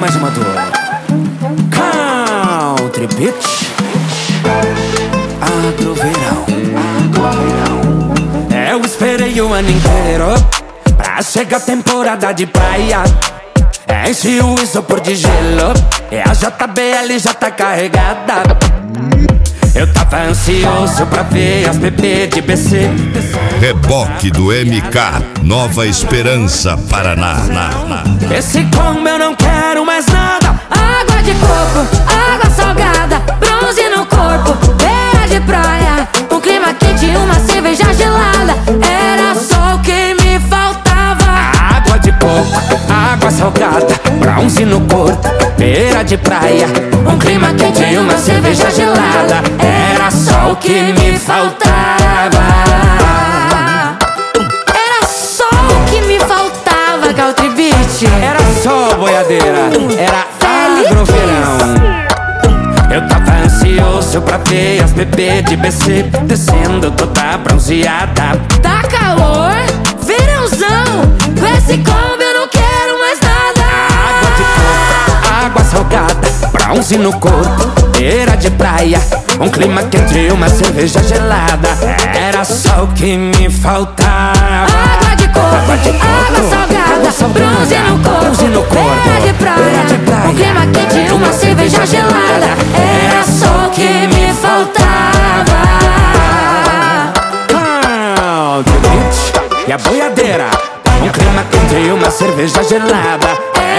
mais uma do Country Beach Agroverão. Eu esperei o ano inteiro pra chegar a temporada de praia. Enche o isopor de gelo e a JBL já tá carregada. Eu tava ansioso pra ver as bebês de BC. Reboque do MK, Nova Esperança, Paraná. Esse combo eu não quero mais nada. Água de coco, água salgada, bronze no corpo, beira de praia, um clima quente e uma cerveja gelada. Era só o que me faltava. Água de coco, água salgada, bronze no corpo, beira de praia, um clima quente e uma cerveja gelada. Era só o que me faltava. Era só o que me faltava, Country Beach. Era só boiadeira, era agroverão. Eu tava ansioso pra ver as bebês de BC descendo toda bronzeada. Tá calor, verãozão, com esse combo eu não quero mais nada. Água de coco, água salgada, bronze no corpo, beira de praia, um clima quente e uma cerveja gelada. Era só o que me faltava. Água de coco, água salgada, bronze no corpo, beira de praia, um clima quente e uma cerveja gelada. Era só o que me faltava. Country Beach e a boiadeira, um clima quente e uma cerveja gelada.